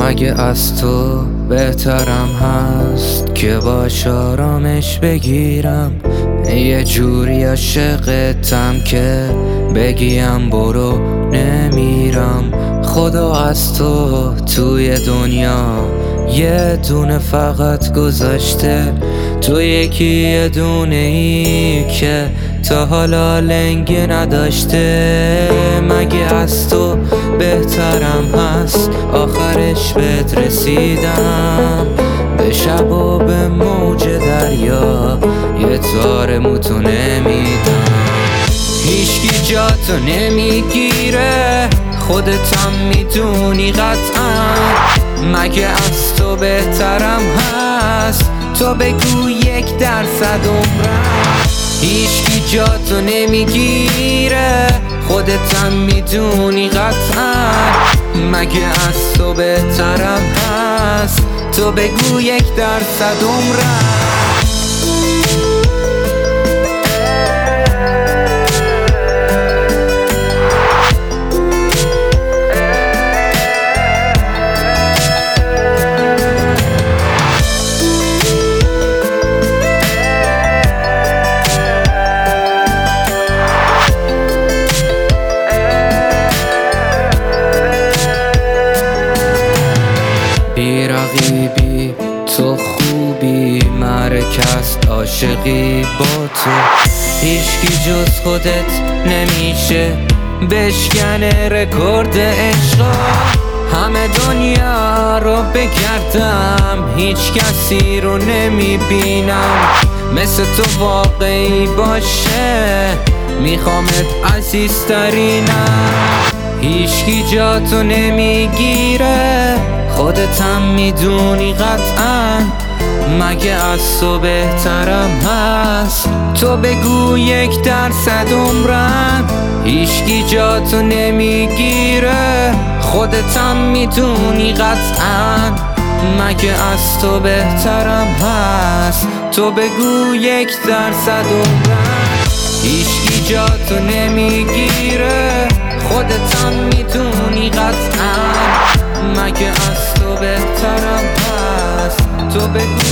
مگه از تو بهترم هست که باش آرامش بگیرم؟ یه جوری عاشقتم که بگیم برو نمیرم. خدا از تو توی دنیا یه دونه فقط گذاشته، تو یکی یه دونه ای که تا حالا لنگه نداشته. مگه از تو بهترم هست آخرش بهت رسیدم؟ به شب و به موج دریا یه تار موتو نمیدم. هیچکی جاتو نمیگیره، خودتم میدونی قطعا. مگه از تو بهترم هست؟ تو بگو 1% عمرم. هیچکی جاتو نمیگیره، خودتم میدونی قطعا. مگه از تو بهترم هست؟ تو بگو 1% عمرم. بی رقیبی تو خوبی، مرکز عاشقی با تو. هیچکی جز خودت نمیشه بشکنه رکورد عشقا. همه دنیا رو بگردم هیچ کسی رو نمیبینم مثل تو واقعی باشه. میخوامت عزیزترینم. هیچکی جاتو نمیگیره، خودتم میدونی قطعا. مگه از تو بهترم هست؟ تو بگو 1% عمرم. هیچکی جاتو نمیگیره، خودتم میدونی قطعا. مگه از تو بهترم هست؟ تو بگو 1% عمرم. هیچکی جاتو نمیگیره، خودتم میدونی قطعا. مگه از تو بهترم هست؟ تو بگو